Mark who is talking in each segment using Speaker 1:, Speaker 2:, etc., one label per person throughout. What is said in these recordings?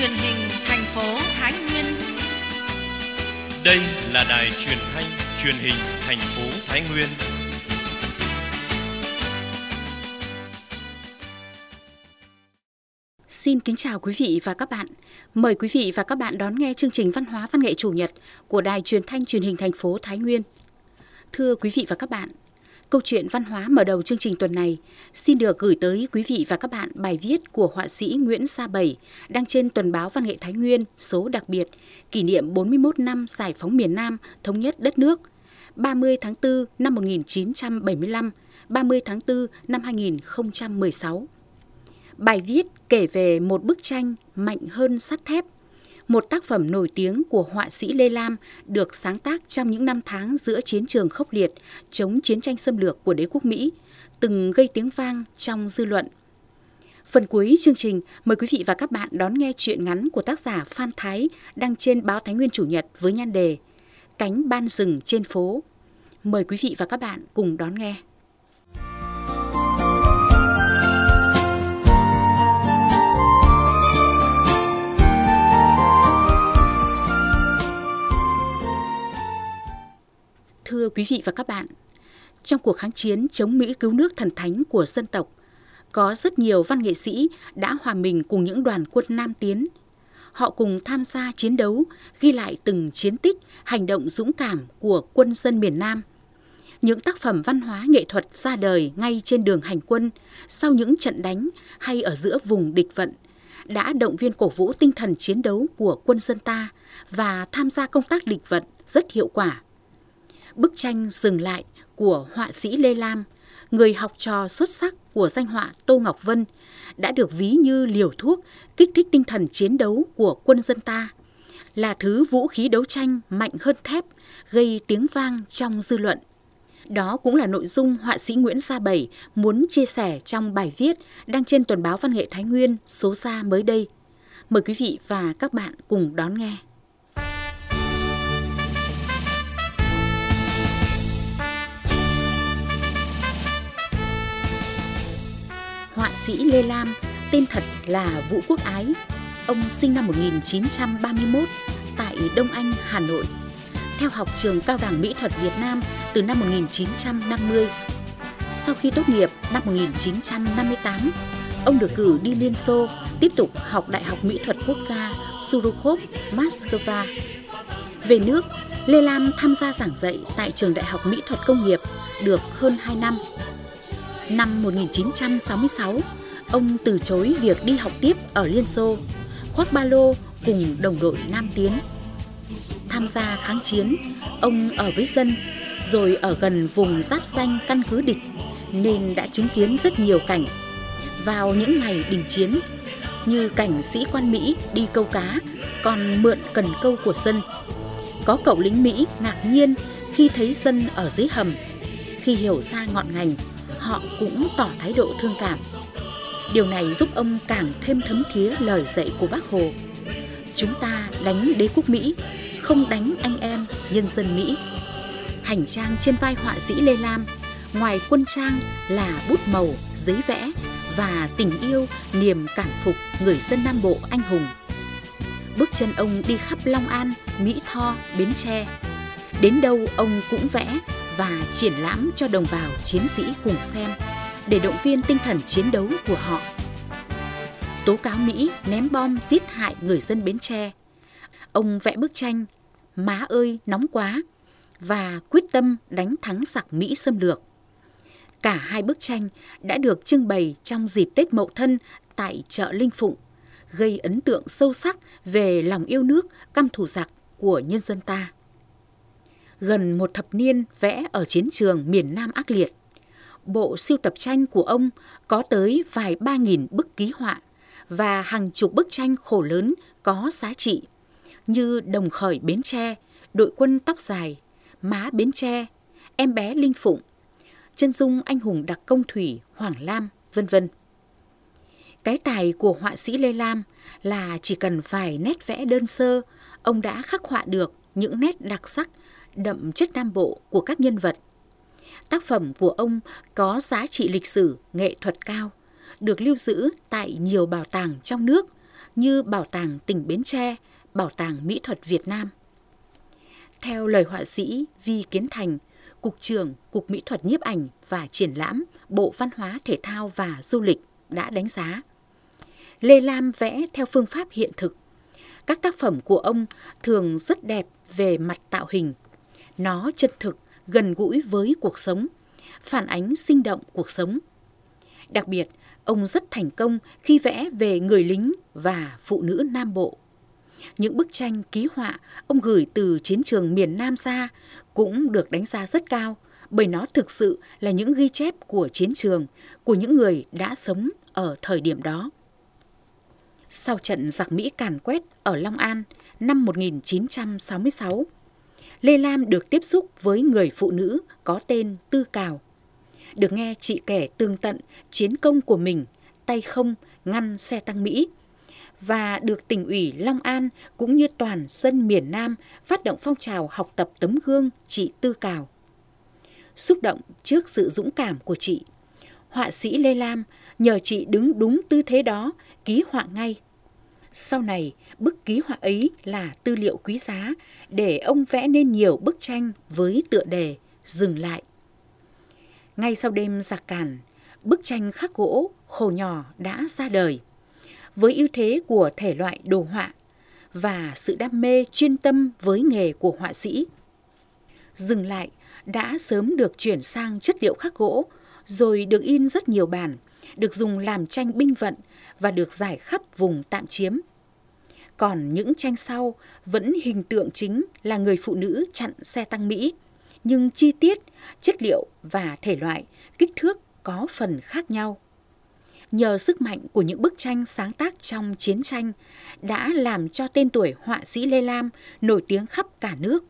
Speaker 1: truyền hình thành phố Thái Nguyên.
Speaker 2: Đây là đài truyền thanh truyền hình thành phố Thái Nguyên.
Speaker 3: Xin kính chào quý vị và các bạn. Mời quý vị và các bạn đón nghe chương trình Văn hóa Văn nghệ Chủ nhật của Đài Truyền thanh Truyền hình thành phố Thái Nguyên. Thưa quý vị và các bạn, câu chuyện văn hóa mở đầu chương trình tuần này xin được gửi tới quý vị và các bạn bài viết của họa sĩ Nguyễn Sa Bảy đăng trên Tuần báo Văn nghệ Thái Nguyên số đặc biệt kỷ niệm 41 năm giải phóng miền Nam thống nhất đất nước 30 tháng 4 năm 1975, 30 tháng 4 năm 2016. Bài viết kể về một bức tranh mạnh hơn sắt thép, một tác phẩm nổi tiếng của họa sĩ Lê Lam được sáng tác trong những năm tháng giữa chiến trường khốc liệt chống chiến tranh xâm lược của đế quốc Mỹ, từng gây tiếng vang trong dư luận. Phần cuối chương trình, mời quý vị và các bạn đón nghe truyện ngắn của tác giả Phan Thái đăng trên báo Thái Nguyên Chủ nhật với nhan đề Cánh ban rừng trên phố. Mời quý vị và các bạn cùng đón nghe. Thưa quý vị và các bạn, trong cuộc kháng chiến chống Mỹ cứu nước thần thánh của dân tộc, có rất nhiều văn nghệ sĩ đã hòa mình cùng những đoàn quân Nam tiến. Họ cùng tham gia chiến đấu, ghi lại từng chiến tích, hành động dũng cảm của quân dân miền Nam. Những tác phẩm văn hóa nghệ thuật ra đời ngay trên đường hành quân, sau những trận đánh hay ở giữa vùng địch vận, đã động viên cổ vũ tinh thần chiến đấu của quân dân ta và tham gia công tác địch vận rất hiệu quả. Bức tranh Dừng lại của họa sĩ Lê Lam, người học trò xuất sắc của danh họa Tô Ngọc Vân, đã được ví như liều thuốc kích thích tinh thần chiến đấu của quân dân ta, là thứ vũ khí đấu tranh mạnh hơn thép, gây tiếng vang trong dư luận. Đó cũng là nội dung họa sĩ Nguyễn Sa Bảy muốn chia sẻ trong bài viết đăng trên Tuần báo Văn nghệ Thái Nguyên số ra mới đây. Mời quý vị và các bạn cùng đón nghe. Họa sĩ Lê Lam, tên thật là Vũ Quốc Ái. Ông sinh năm 1931 tại Đông Anh, Hà Nội. Theo học trường Cao đẳng Mỹ thuật Việt Nam từ năm 1950. Sau khi tốt nghiệp năm 1958, ông được cử đi Liên Xô tiếp tục học Đại học Mỹ thuật Quốc gia Surokhov, Moscow. Về nước, Lê Lam tham gia giảng dạy tại trường Đại học Mỹ thuật Công nghiệp được hơn 2 năm. Năm 1966, ông từ chối việc đi học tiếp ở Liên Xô, khoác ba lô cùng đồng đội Nam tiến. Tham gia kháng chiến, ông ở với dân, rồi ở gần vùng giáp ranh căn cứ địch, nên đã chứng kiến rất nhiều cảnh. Vào những ngày đình chiến, như cảnh sĩ quan Mỹ đi câu cá, còn mượn cần câu của dân. Có cậu lính Mỹ ngạc nhiên khi thấy dân ở dưới hầm. Khi hiểu ra ngọn ngành, họ cũng tỏ thái độ thương cảm. Điều này giúp ông càng thêm thấm thía lời dạy của Bác Hồ. Chúng ta đánh đế quốc Mỹ, không đánh anh em nhân dân Mỹ. Hành trang trên vai họa sĩ Lê Lam, ngoài quân trang là bút màu, giấy vẽ và tình yêu, niềm cảm phục người dân Nam Bộ anh hùng. Bước chân ông đi khắp Long An, Mỹ Tho, Bến Tre. Đến đâu ông cũng vẽ và triển lãm cho đồng bào chiến sĩ cùng xem để động viên tinh thần chiến đấu của họ. Tố cáo Mỹ ném bom giết hại người dân Bến Tre, ông vẽ bức tranh Má ơi nóng quá và quyết tâm đánh thắng giặc Mỹ xâm lược. Cả hai bức tranh đã được trưng bày trong dịp Tết Mậu Thân tại chợ Linh Phụng, gây ấn tượng sâu sắc về lòng yêu nước căm thù giặc của nhân dân ta. Gần một thập niên vẽ ở chiến trường miền Nam ác liệt, bộ sưu tập tranh của ông có tới vài 3.000 bức ký họa và hàng chục bức tranh khổ lớn có giá trị như Đồng khởi Bến Tre, Đội quân tóc dài, Má Bến Tre, Em bé Linh Phụng, Chân dung anh hùng đặc công thủy Hoàng Lam, vân vân. Cái tài của họa sĩ Lê Lam là chỉ cần vài nét vẽ đơn sơ, ông đã khắc họa được những nét đặc sắc, đậm chất Nam Bộ của các nhân vật. Tác phẩm của ông có giá trị lịch sử, nghệ thuật cao, được lưu giữ tại nhiều bảo tàng trong nước, như Bảo tàng tỉnh Bến Tre, Bảo tàng Mỹ thuật Việt Nam. Theo lời họa sĩ Vi Kiến Thành, Cục trưởng Cục Mỹ thuật Nhiếp ảnh và Triển lãm, Bộ Văn hóa Thể thao và Du lịch đã đánh giá, Lê Lam vẽ theo phương pháp hiện thực. Các tác phẩm của ông thường rất đẹp về mặt tạo hình. Nó chân thực, gần gũi với cuộc sống, phản ánh sinh động cuộc sống. Đặc biệt, ông rất thành công khi vẽ về người lính và phụ nữ Nam Bộ. Những bức tranh ký họa ông gửi từ chiến trường miền Nam ra cũng được đánh giá rất cao, bởi nó thực sự là những ghi chép của chiến trường, của những người đã sống ở thời điểm đó. Sau trận giặc Mỹ càn quét ở Long An năm 1966, Lê Lam được tiếp xúc với người phụ nữ có tên Tư Cào. Được nghe chị kể tường tận chiến công của mình, tay không ngăn xe tăng Mỹ, và được tỉnh ủy Long An cũng như toàn dân miền Nam phát động phong trào học tập tấm gương chị Tư Cào. Xúc động trước sự dũng cảm của chị, họa sĩ Lê Lam nhờ chị đứng đúng tư thế đó ký họa ngay. Sau này, bức ký họa ấy là tư liệu quý giá để ông vẽ nên nhiều bức tranh với tựa đề Dừng lại. Ngay sau đêm giặc Càn, bức tranh khắc gỗ Khổ Nhỏ đã ra đời. Với ưu thế của thể loại đồ họa và sự đam mê chuyên tâm với nghề của họa sĩ, Dừng lại đã sớm được chuyển sang chất liệu khắc gỗ, rồi được in rất nhiều bản, được dùng làm tranh binh vận và được rải khắp vùng tạm chiếm. Còn những tranh sau vẫn hình tượng chính là người phụ nữ chặn xe tăng Mỹ, nhưng chi tiết, chất liệu và thể loại, kích thước có phần khác nhau. Nhờ sức mạnh của những bức tranh sáng tác trong chiến tranh đã làm cho tên tuổi họa sĩ Lê Lam nổi tiếng khắp cả nước.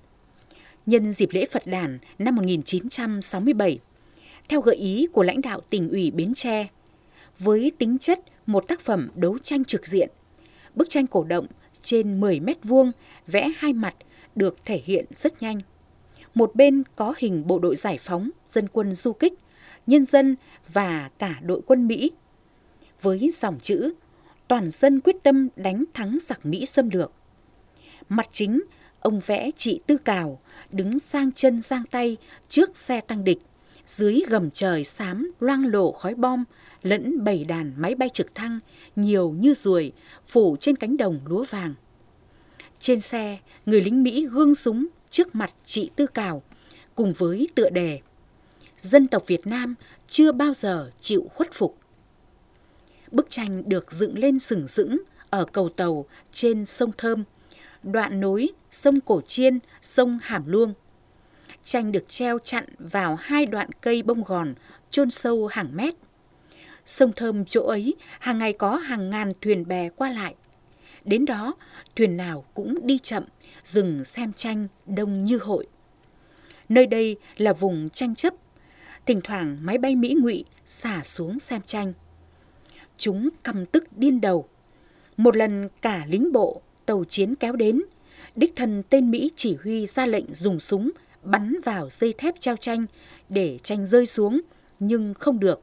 Speaker 3: Nhân dịp lễ Phật đản năm 1967, theo gợi ý của lãnh đạo tỉnh ủy Bến Tre, với tính chất một tác phẩm đấu tranh trực diện, bức tranh cổ động trên 10 mét vuông vẽ hai mặt được thể hiện rất nhanh. Một bên có hình bộ đội giải phóng, dân quân du kích, nhân dân và cả đội quân Mỹ. Với dòng chữ toàn dân quyết tâm đánh thắng giặc Mỹ xâm lược. Mặt chính, ông vẽ chị Tư Cào đứng sang chân giang tay trước xe tăng địch, dưới gầm trời xám loang lổ khói bom lẫn bầy đàn máy bay trực thăng nhiều như ruồi phủ trên cánh đồng lúa vàng. Trên xe, người lính Mỹ gương súng trước mặt chị Tư Cào cùng với tựa đề Dân tộc Việt Nam chưa bao giờ chịu khuất phục. Bức tranh được dựng lên sừng sững ở cầu tàu trên sông Thơm, đoạn nối sông Cổ Chiên, sông Hàm Luông. Tranh được treo chặn vào hai đoạn cây bông gòn chôn sâu hàng mét. Sông Thơm chỗ ấy hàng ngày có hàng ngàn thuyền bè qua lại. Đến đó, thuyền nào cũng đi chậm, dừng xem tranh đông như hội. Nơi đây là vùng tranh chấp, thỉnh thoảng máy bay Mỹ ngụy xả xuống xem tranh. Chúng căm tức điên đầu. Một lần cả lính bộ, tàu chiến kéo đến, đích thân tên Mỹ chỉ huy ra lệnh dùng súng bắn vào dây thép treo tranh để tranh rơi xuống, nhưng không được.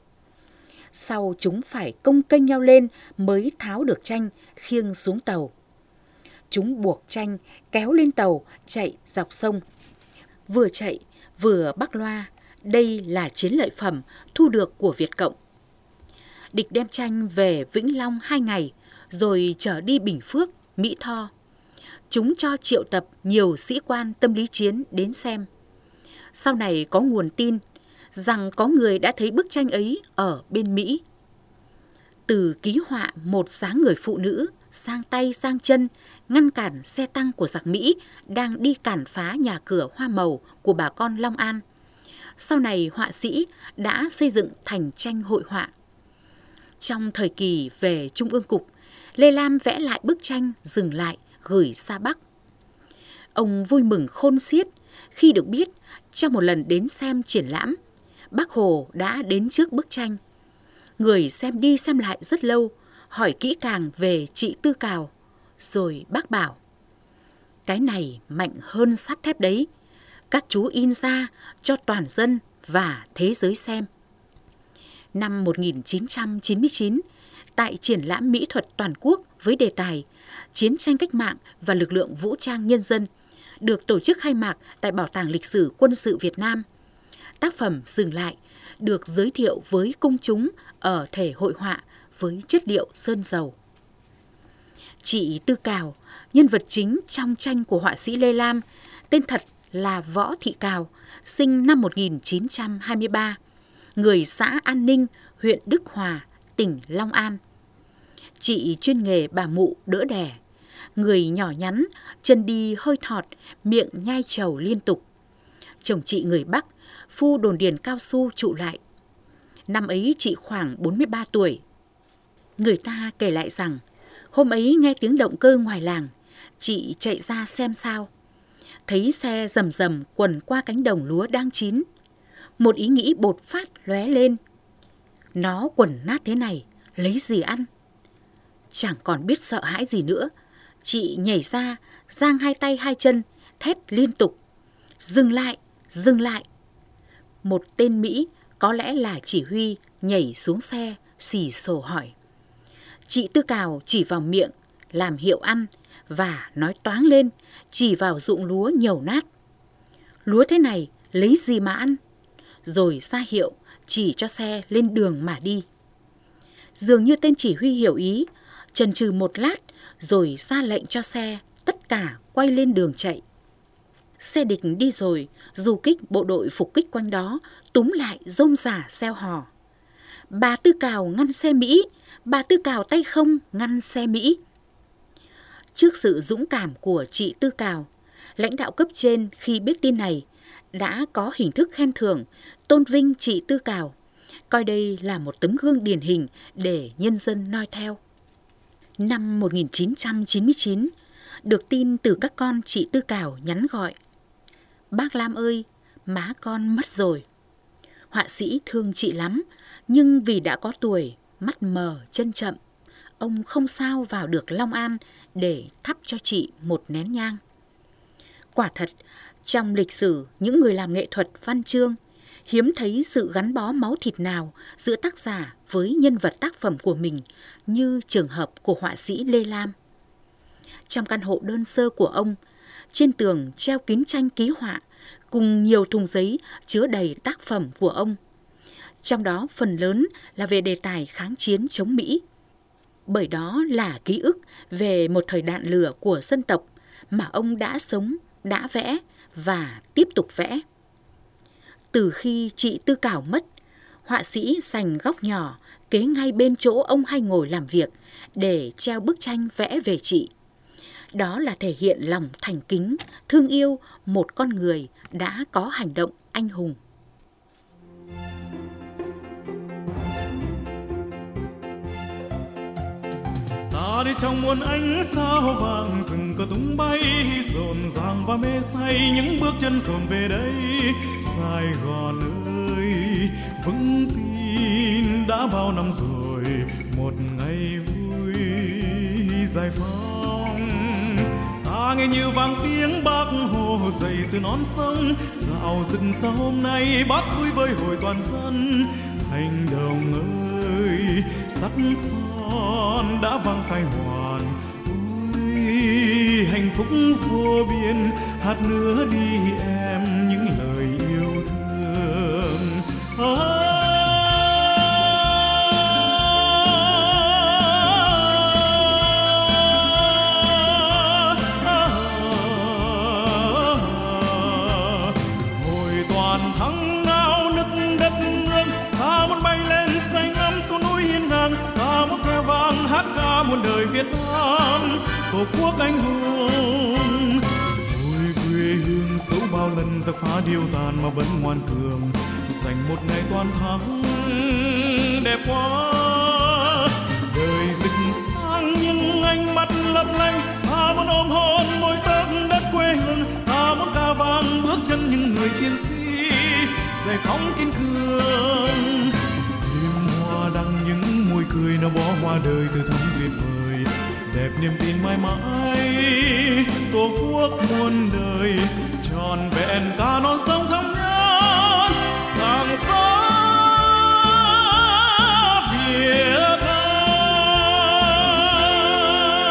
Speaker 3: Sau chúng phải công kênh nhau lên mới tháo được tranh khiêng xuống tàu. Chúng buộc tranh kéo lên tàu chạy dọc sông. Vừa chạy vừa bắc loa, đây là chiến lợi phẩm thu được của Việt Cộng. Địch đem tranh về Vĩnh Long 2 ngày, rồi trở đi Bình Phước, Mỹ Tho. Chúng cho triệu tập nhiều sĩ quan tâm lý chiến đến xem. Sau này có nguồn tin rằng có người đã thấy bức tranh ấy ở bên Mỹ. Từ ký họa một dáng người phụ nữ sang tay sang chân ngăn cản xe tăng của giặc Mỹ đang đi càn phá nhà cửa hoa màu của bà con Long An. Sau này họa sĩ đã xây dựng thành tranh hội họa. Trong thời kỳ về Trung ương Cục, Lê Lam vẽ lại bức tranh Dừng lại gửi ra Bắc. Ông vui mừng khôn xiết khi được biết trong một lần đến xem triển lãm, Bác Hồ đã đến trước bức tranh. Người xem đi xem lại rất lâu, hỏi kỹ càng về chị Tư Cào, rồi bác bảo: cái này mạnh hơn sắt thép đấy, các chú in ra cho toàn dân và thế giới xem. Năm 1999, tại triển lãm mỹ thuật toàn quốc với đề tài Chiến tranh cách mạng và lực lượng vũ trang nhân dân, được tổ chức khai mạc tại Bảo tàng Lịch sử Quân sự Việt Nam. Tác phẩm Dừng lại được giới thiệu với công chúng ở thể hội họa với chất liệu sơn dầu. Chị Tư Cào, nhân vật chính trong tranh của họa sĩ Lê Lam, tên thật là Võ Thị Cào, sinh năm 1923, người xã An Ninh, huyện Đức Hòa, tỉnh Long An. Chị chuyên nghề bà mụ đỡ đẻ, người nhỏ nhắn, chân đi hơi thọt, miệng nhai trầu liên tục. Chồng chị người Bắc, phu đồn điền cao su trụ lại. Năm ấy chị khoảng 43 tuổi. Người ta kể lại rằng, hôm ấy nghe tiếng động cơ ngoài làng, chị chạy ra xem sao. Thấy xe rầm rầm quần qua cánh đồng lúa đang chín. Một ý nghĩ bột phát lóe lên. Nó quần nát thế này, lấy gì ăn? Chẳng còn biết sợ hãi gì nữa. Chị nhảy ra, giang hai tay hai chân, thét liên tục. Dừng lại, dừng lại. Một tên Mỹ, có lẽ là chỉ huy, nhảy xuống xe, xì xồ hỏi. Chị Tư Cào chỉ vào miệng, làm hiệu ăn và nói toáng lên, chỉ vào ruộng lúa nhầu nát. Lúa thế này, lấy gì mà ăn? Rồi ra hiệu, chỉ cho xe lên đường mà đi. Dường như tên chỉ huy hiểu ý, chần chừ một lát, rồi ra lệnh cho xe, tất cả quay lên đường chạy. Xe địch đi rồi, du kích bộ đội phục kích quanh đó, túm lại rôm rả reo hò. Bà Tư Cào ngăn xe Mỹ, bà Tư Cào tay không ngăn xe Mỹ. Trước sự dũng cảm của chị Tư Cào, lãnh đạo cấp trên khi biết tin này đã có hình thức khen thưởng, tôn vinh chị Tư Cào, coi đây là một tấm gương điển hình để nhân dân noi theo. Năm 1999, được tin từ các con chị Tư Cào nhắn gọi. Bác Lam ơi, má con mất rồi. Họa sĩ thương chị lắm, nhưng vì đã có tuổi, mắt mờ, chân chậm, ông không sao vào được Long An để thắp cho chị một nén nhang. Quả thật, trong lịch sử những người làm nghệ thuật văn chương, hiếm thấy sự gắn bó máu thịt nào giữa tác giả với nhân vật tác phẩm của mình như trường hợp của họa sĩ Lê Lam. Trong căn hộ đơn sơ của ông, trên tường treo kín tranh ký họa cùng nhiều thùng giấy chứa đầy tác phẩm của ông. Trong đó phần lớn là về đề tài kháng chiến chống Mỹ. Bởi đó là ký ức về một thời đạn lửa của dân tộc mà ông đã sống, đã vẽ và tiếp tục vẽ. Từ khi chị Tư Cào mất, họa sĩ dành góc nhỏ kế ngay bên chỗ ông hay ngồi làm việc để treo bức tranh vẽ về chị. Đó là thể hiện lòng thành kính, thương yêu một con người đã có hành động anh hùng.
Speaker 4: Ta đi trong muôn ánh sao vàng, rừng cờ tung bay rộn ràng và mê say, những bước chân dồn về đây. Sài Gòn ơi, vững tin đã bao năm rồi, một ngày vui giải phóng. Ta nghe như vang tiếng Bác Hồ dậy từ non sông, dạo rừng xa hôm nay Bác vui với hội toàn dân. Thành đồng ơi, sắt son đã vang khai hoàn, ôi hạnh phúc vô biên, hát nữa đi em những lời yêu thương. Hồi toàn thắng ngao nức đất nước, ta muốn bay lên say ngắm xuống núi hiên ngang, ta muốn reo vang hát ca muôn đời Việt Nam, tổ quốc anh hùng. Ôi quê hương dẫu bao lần giặc phá điêu tàn mà vẫn ngoan cường, dành một ngày toàn thắng đẹp quá. Đời rực sáng nhưng ánh mắt lấp lánh, ta muốn ôm hôn môi tóc đất quê hương, ta muốn ca vang bước chân những người chiến sĩ giải phóng kiên cường. Đêm hoa đăng những môi cười nó bó hoa đời từ thắm tuyệt vời, đẹp niềm tin mãi mãi tổ quốc muôn đời, tròn vẹn cả non sông thắm nhân sáng gió Việt Nam.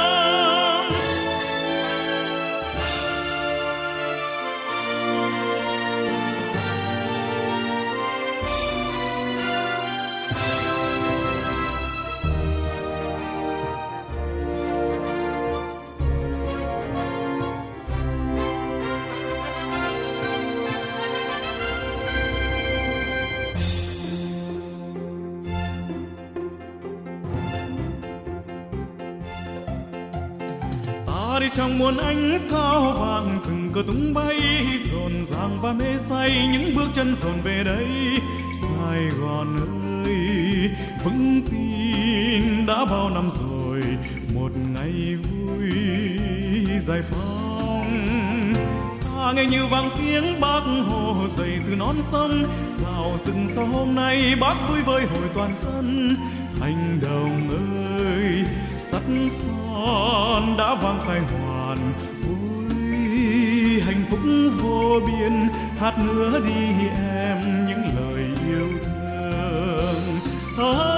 Speaker 4: ta đi trong muôn ánh sao vàng, rừng cờ tung bay rộn ràng và mê say, những bước chân dồn về đây. Sài Gòn ơi, vững tin đã bao năm rồi, một ngày vui giải phóng. Ta nghe như vang tiếng Bác Hồ dậy từ non sông, sao rừng sao hôm nay Bác vui với hội toàn dân. Hành động ơi, sắt son đã vang khai hoàn, ôi hạnh phúc vô biên, hát nữa đi em những lời yêu thương.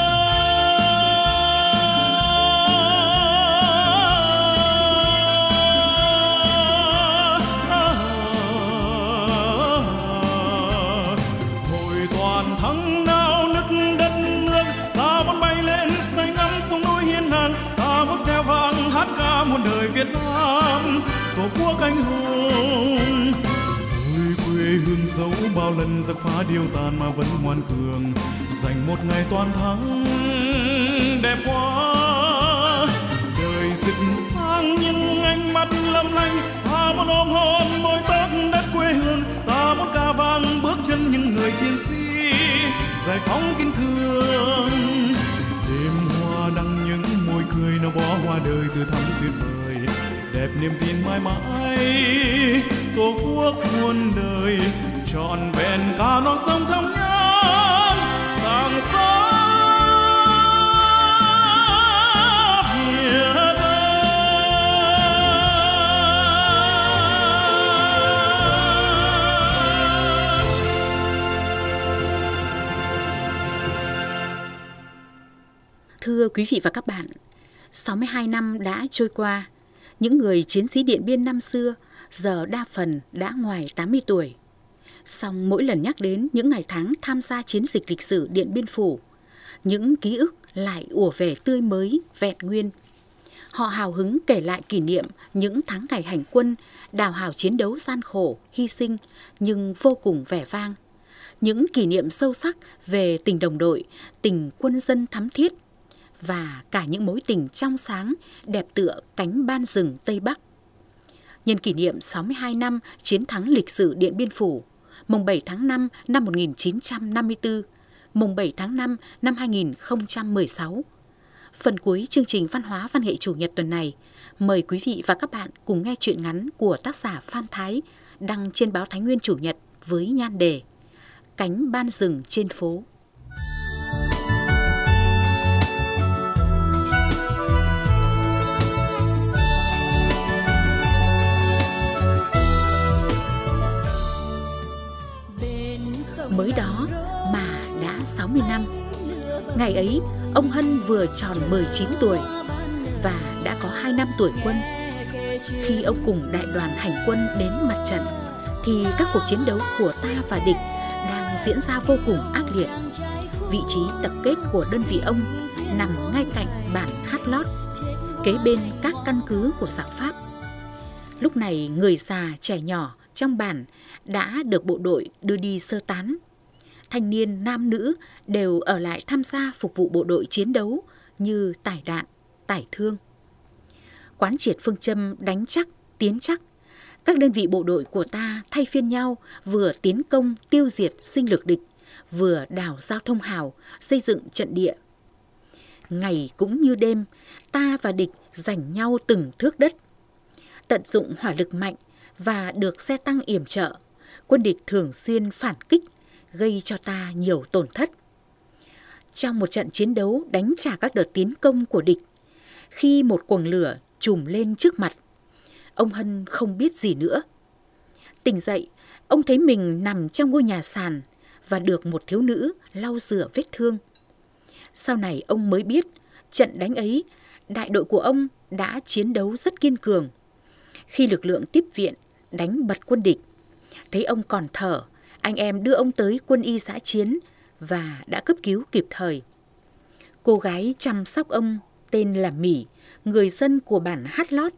Speaker 4: Hội toàn thắng nao nức đất nước, ta muốn bay lên say ngắm sông núi hiên ngang, ta muốn reo vang hát ca muôn đời Việt Nam, tổ quốc anh hùng. Ôi quê hương dẫu bao lần giặc phá điêu tàn mà vẫn ngoan cường, dành một ngày toàn thắng đẹp quá. Đời rực sáng nhưng ánh mắt lấp lánh, ta muốn ôm hôn môi tóc đất quê hương, ta muốn ca vang bước chân những người chiến sĩ giải phóng kiên cường. Đêm hoa đăng những môi cười, nó bó hoa đời từ thắm tuyệt vời, đẹp niềm tin mãi mãi tổ quốc muôn đời, trọn vẹn cả non sông thắm nhắn sáng sớm Việt Nam.
Speaker 3: Thưa quý vị và các bạn, 62 năm đã trôi qua, những người chiến sĩ Điện Biên năm xưa giờ đa phần đã ngoài 80 tuổi. Song mỗi lần nhắc đến những ngày tháng tham gia chiến dịch lịch sử Điện Biên Phủ, những ký ức lại ùa về tươi mới, vẹn nguyên. Họ hào hứng kể lại kỷ niệm những tháng ngày hành quân, đào hào chiến đấu gian khổ, hy sinh nhưng vô cùng vẻ vang. Những kỷ niệm sâu sắc về tình đồng đội, tình quân dân thắm thiết và cả những mối tình trong sáng, đẹp tựa cánh ban rừng Tây Bắc. Nhân kỷ niệm 62 năm chiến thắng lịch sử Điện Biên Phủ, mùng 7 tháng 5 năm 1954, mùng 7 tháng 5 năm 2016. Phần cuối chương trình Văn hóa Văn nghệ Chủ nhật tuần này, mời quý vị và các bạn cùng nghe truyện ngắn của tác giả Phan Thái đăng trên báo Thái Nguyên Chủ nhật với nhan đề Cánh ban rừng trên phố. Mới đó mà đã 60 năm. Ngày ấy, ông Hân vừa tròn 19 tuổi và đã có 2 năm tuổi quân. Khi ông cùng đại đoàn hành quân đến mặt trận, thì các cuộc chiến đấu của ta và địch đang diễn ra vô cùng ác liệt. Vị trí tập kết của đơn vị ông nằm ngay cạnh bản Hát Lót, kế bên các căn cứ của giặc Pháp. Lúc này người già trẻ nhỏ trong bản đã được bộ đội đưa đi sơ tán. Thanh niên nam nữ đều ở lại tham gia phục vụ bộ đội chiến đấu như tải đạn, tải thương. Quán triệt phương châm đánh chắc, tiến chắc, các đơn vị bộ đội của ta thay phiên nhau vừa tiến công tiêu diệt sinh lực địch, vừa đào giao thông hào, xây dựng trận địa. Ngày cũng như đêm, ta và địch giành nhau từng thước đất. Tận dụng hỏa lực mạnh và được xe tăng yểm trợ, quân địch thường xuyên phản kích, gây cho ta nhiều tổn thất. Trong một trận chiến đấu đánh trả các đợt tiến công của địch, khi một quầng lửa trùm lên trước mặt, ông Hân không biết gì nữa. Tỉnh dậy, ông thấy mình nằm trong ngôi nhà sàn và được một thiếu nữ lau rửa vết thương. Sau này ông mới biết, trận đánh ấy, đại đội của ông đã chiến đấu rất kiên cường. Khi lực lượng tiếp viện đánh bật quân địch, thấy ông còn thở, anh em đưa ông tới quân y dã chiến và đã cấp cứu kịp thời. Cô gái chăm sóc ông tên là Mỹ, người dân của bản Hát Lót.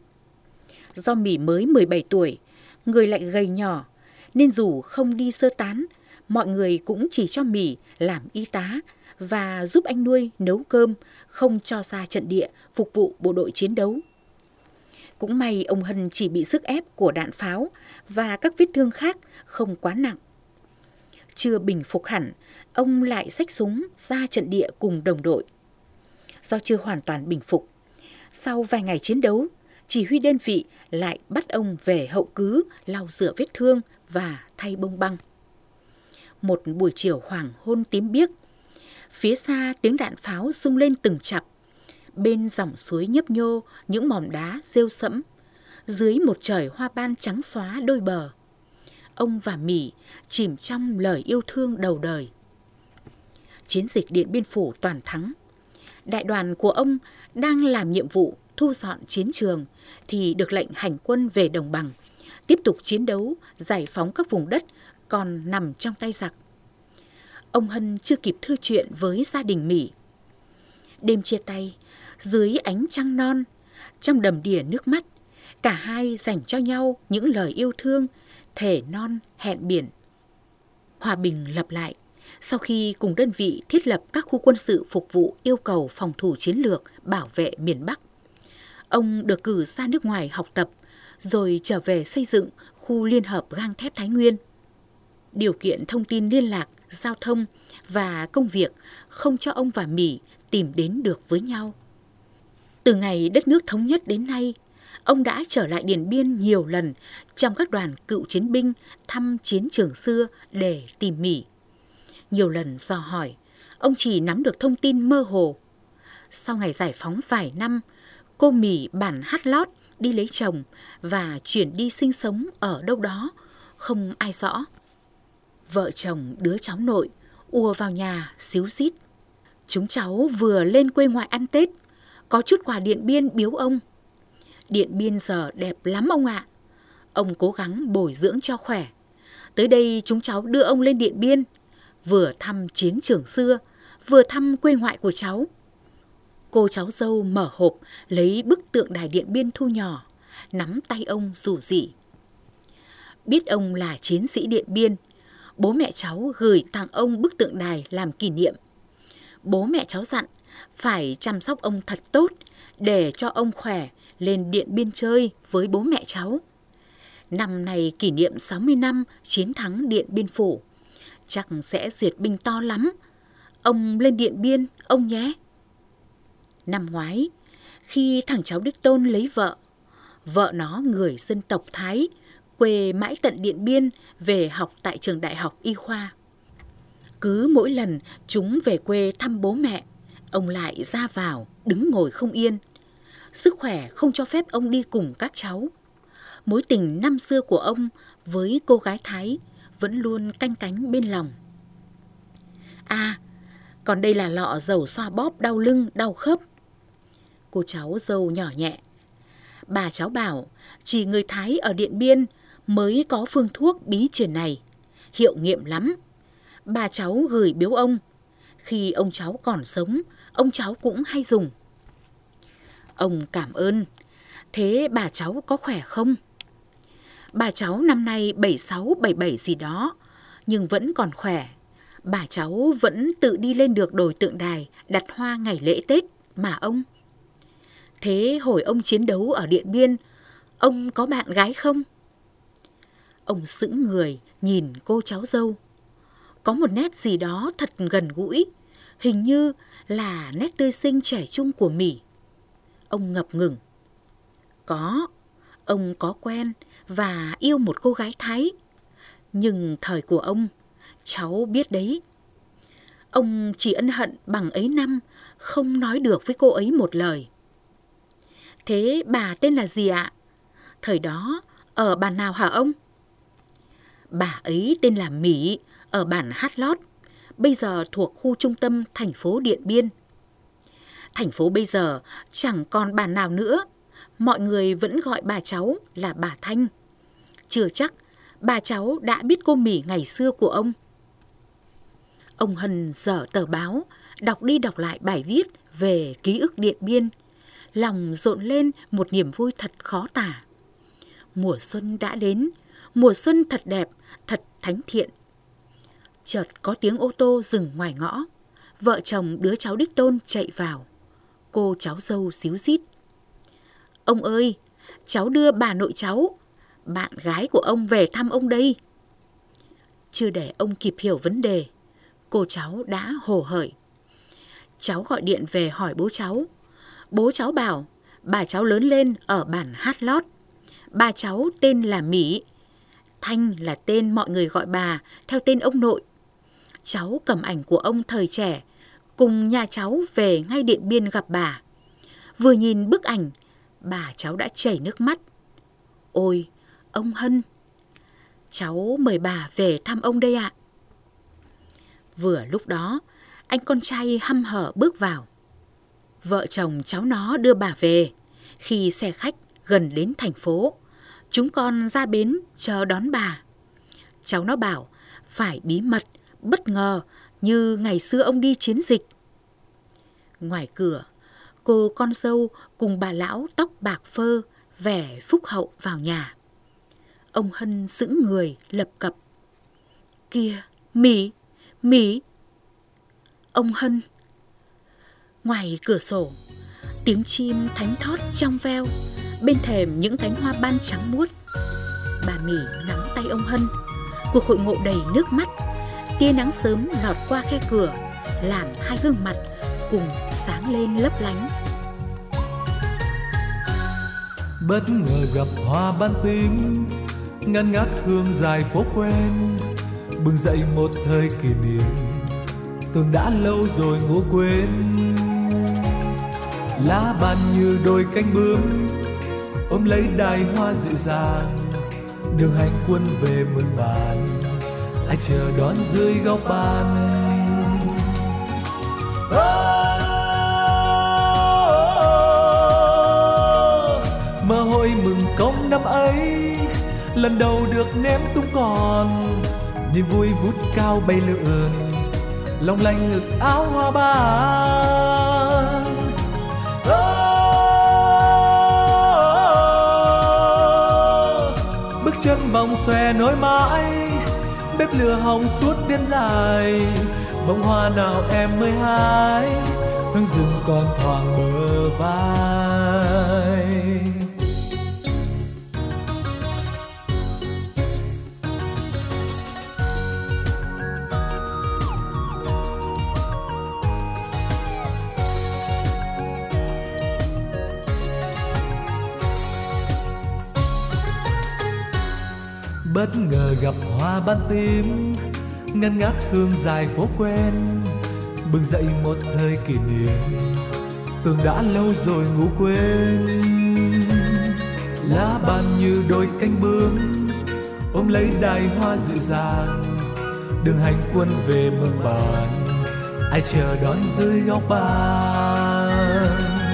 Speaker 3: Do Mỹ mới 17 tuổi, người lại gầy nhỏ, nên dù không đi sơ tán, mọi người cũng chỉ cho Mỹ làm y tá và giúp anh nuôi nấu cơm, không cho ra trận địa phục vụ bộ đội chiến đấu. Cũng may ông Hân chỉ bị sức ép của đạn pháo và các vết thương khác không quá nặng. Chưa bình phục hẳn, ông lại xách súng ra trận địa cùng đồng đội. Do chưa hoàn toàn bình phục, sau vài ngày chiến đấu, chỉ huy đơn vị lại bắt ông về hậu cứ lau rửa vết thương và thay bông băng. Một buổi chiều hoàng hôn tím biếc, phía xa tiếng đạn pháo rung lên từng chặp. Bên dòng suối nhấp nhô những mỏm đá rêu sẫm, dưới một trời hoa ban trắng xóa đôi bờ, ông và Mỹ chìm trong lời yêu thương đầu đời. Chiến dịch Điện Biên Phủ toàn thắng. Đại đoàn của ông đang làm nhiệm vụ thu dọn chiến trường thì được lệnh hành quân về đồng bằng, tiếp tục chiến đấu giải phóng các vùng đất còn nằm trong tay giặc. Ông Hân chưa kịp thư chuyện với gia đình Mỹ. Đêm chia tay, dưới ánh trăng non, trong đầm đìa nước mắt, cả hai dành cho nhau những lời yêu thương, thề non hẹn biển. Hòa bình lập lại sau khi cùng đơn vị thiết lập các khu quân sự phục vụ yêu cầu phòng thủ chiến lược bảo vệ miền Bắc. Ông được cử ra nước ngoài học tập, rồi trở về xây dựng khu liên hợp gang thép Thái Nguyên. Điều kiện thông tin liên lạc, giao thông và công việc không cho ông và Mỹ tìm đến được với nhau. Từ ngày đất nước thống nhất đến nay, ông đã trở lại Điện Biên nhiều lần trong các đoàn cựu chiến binh thăm chiến trường xưa để tìm Mỹ. Nhiều lần dò hỏi, ông chỉ nắm được thông tin mơ hồ. Sau ngày giải phóng vài năm, cô Mỹ bản hát lót đi lấy chồng và chuyển đi sinh sống ở đâu đó, không ai rõ. Vợ chồng đứa cháu nội ùa vào nhà xíu xít. Chúng cháu vừa lên quê ngoại ăn Tết, có chút quà Điện Biên biếu ông. Điện Biên giờ đẹp lắm ông ạ. Ông cố gắng bồi dưỡng cho khỏe. Tới đây chúng cháu đưa ông lên Điện Biên, vừa thăm chiến trường xưa, vừa thăm quê ngoại của cháu. Cô cháu dâu mở hộp lấy bức tượng đài Điện Biên thu nhỏ, nắm tay ông rủ rỉ. Biết ông là chiến sĩ Điện Biên, bố mẹ cháu gửi tặng ông bức tượng đài làm kỷ niệm. Bố mẹ cháu dặn phải chăm sóc ông thật tốt để cho ông khỏe lên Điện Biên chơi với bố mẹ cháu. Năm này kỷ niệm 60 năm chiến thắng Điện Biên Phủ, chắc sẽ duyệt binh to lắm. Ông lên Điện Biên, ông nhé. Năm ngoái, khi thằng cháu đích tôn lấy vợ nó người dân tộc Thái, quê mãi tận Điện Biên về học tại trường đại học y khoa. Cứ mỗi lần chúng về quê thăm bố mẹ, ông lại ra vào, đứng ngồi không yên. Sức khỏe không cho phép ông đi cùng các cháu. Mối tình năm xưa của ông với cô gái Thái vẫn luôn canh cánh bên lòng. À, còn đây là lọ dầu xoa bóp đau lưng, đau khớp. Cô cháu dâu nhỏ nhẹ. Bà cháu bảo chỉ người Thái ở Điện Biên mới có phương thuốc bí truyền này, hiệu nghiệm lắm. Bà cháu gửi biếu ông. Khi ông cháu còn sống, ông cháu cũng hay dùng. Ông cảm ơn. Thế bà cháu có khỏe không? Bà cháu năm nay 76, 77 gì đó, nhưng vẫn còn khỏe. Bà cháu vẫn tự đi lên được đồi tượng đài đặt hoa ngày lễ Tết mà ông. Thế hồi ông chiến đấu ở Điện Biên, ông có bạn gái không? Ông sững người nhìn cô cháu dâu. Có một nét gì đó thật gần gũi, hình như là nét tươi xinh trẻ trung của Mỹ. Ông ngập ngừng. Có, ông có quen và yêu một cô gái Thái. Nhưng thời của ông, cháu biết đấy. Ông chỉ ân hận bằng ấy năm, không nói được với cô ấy một lời. Thế bà tên là gì ạ? Thời đó, ở bản nào hả ông? Bà ấy tên là Mỹ, ở bản Hát Lót, bây giờ thuộc khu trung tâm thành phố Điện Biên. Thành phố bây giờ chẳng còn bản nào nữa, mọi người vẫn gọi bà cháu là bà Thanh. Chưa chắc bà cháu đã biết cô Mỹ ngày xưa của ông. Ông Hân dở tờ báo, đọc đi đọc lại bài viết về ký ức Điện Biên, lòng rộn lên một niềm vui thật khó tả. Mùa xuân đã đến, mùa xuân thật đẹp, thật thánh thiện. Chợt có tiếng ô tô dừng ngoài ngõ, vợ chồng đứa cháu đích tôn chạy vào. Cô cháu dâu xíu xít. Ông ơi, cháu đưa bà nội cháu, bạn gái của ông về thăm ông đây. Chưa để ông kịp hiểu vấn đề, cô cháu đã hồ hởi. Cháu gọi điện về hỏi bố cháu. Bố cháu bảo bà cháu lớn lên ở bản Hát Lót. Bà cháu tên là Mỹ. Thanh là tên mọi người gọi bà theo tên ông nội. Cháu cầm ảnh của ông thời trẻ, cùng nhà cháu về ngay Điện Biên gặp bà. Vừa nhìn bức ảnh, bà cháu đã chảy nước mắt. Ôi, ông Hân, cháu mời bà về thăm ông đây ạ. Vừa lúc đó, anh con trai hăm hở bước vào. Vợ chồng cháu nó đưa bà về. Khi xe khách gần đến thành phố, chúng con ra bến chờ đón bà. Cháu nó bảo phải bí mật, bất ngờ như ngày xưa ông đi chiến dịch. Ngoài cửa, cô con dâu cùng bà lão tóc bạc phơ vẻ phúc hậu vào nhà. Ông Hân sững người lập cập. Kìa, Mỹ. Ông Hân. Ngoài cửa sổ, tiếng chim thánh thót trong veo, bên thềm những cánh hoa ban trắng muốt. Bà Mỹ nắm tay ông Hân. Cuộc hội ngộ đầy nước mắt. Tia nắng sớm lọt qua khe cửa, làm hai gương mặt cùng sáng lên lấp lánh.
Speaker 4: Bất ngờ gặp hoa ban tím, ngăn ngát hương dài phố quen, bừng dậy một thời kỷ niệm, tưởng đã lâu rồi ngủ quên. Lá ban như đôi cánh bướm, ôm lấy đài hoa dịu dàng, đường hành quân về muôn bản, ai chờ đón dưới góc ban. Mơ hội mừng công năm ấy, lần đầu được ném tung còn, niềm vui vút cao bay lượn, long lanh ngực áo hoa ban. Bước chân vòng xòe nối mãi, bếp lửa hồng suốt đêm dài, bông hoa nào em mới hái, hương rừng còn thoảng bờ vai. Bất ngờ gặp hoa ban tím, ngăn ngát hương dài phố quen, bừng dậy một thời kỷ niệm, tưởng đã lâu rồi ngủ quên. Lá ban như đôi cánh bướm, ôm lấy đài hoa dịu dàng, đường hành quân về muôn bản, ai chờ đón dưới góc ban.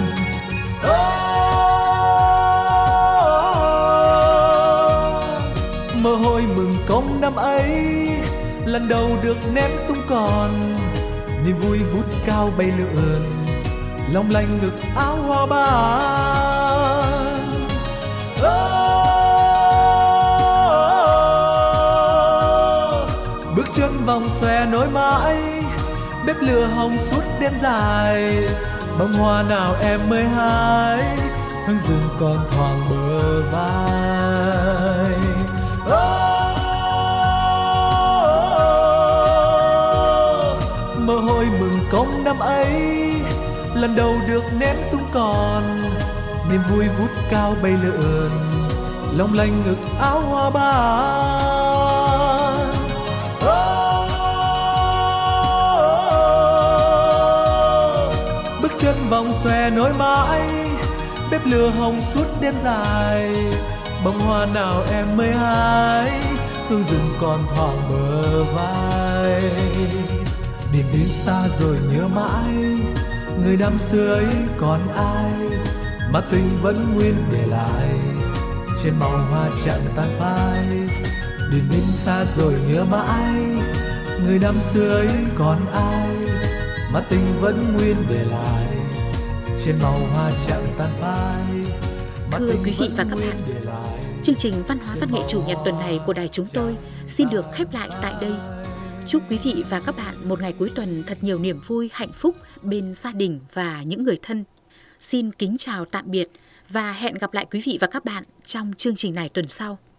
Speaker 4: Mơ hội mừng công năm ấy, lần đầu được ném tung còn, niềm vui vút cao bay lượn, long lanh ngực áo hoa ban. Bước chân vòng xòe nối mãi, bếp lửa hồng suốt đêm dài, bông hoa nào em mới hái, hương rừng còn thoảng bờ vai. Mơ hội mừng công năm ấy, lần đầu được ném tung còn, niềm vui vút cao bay lượn, long lanh ngực áo hoa ban. Bước chân vòng xòe nối mãi, bếp lửa hồng suốt đêm dài, bông hoa nào em mới hái, hương rừng còn thoảng bờ vai. Niềm đến xa rồi nhớ mãi, người năm xưa ấy còn ai, mà tình vẫn nguyên để lại, trên màu hoa chẳng tan phai. Niềm đến xa rồi nhớ mãi, người năm xưa ấy còn ai, mà tình vẫn nguyên để lại, trên màu hoa chẳng tan phai.
Speaker 3: Thưa quý vị và các bạn, chương trình Văn hóa Văn nghệ Chủ nhật tuần này của đài chúng tôi xin được khép lại tại đây. Chúc quý vị và các bạn một ngày cuối tuần thật nhiều niềm vui, hạnh phúc bên gia đình và những người thân. Xin kính chào tạm biệt và hẹn gặp lại quý vị và các bạn trong chương trình này tuần sau.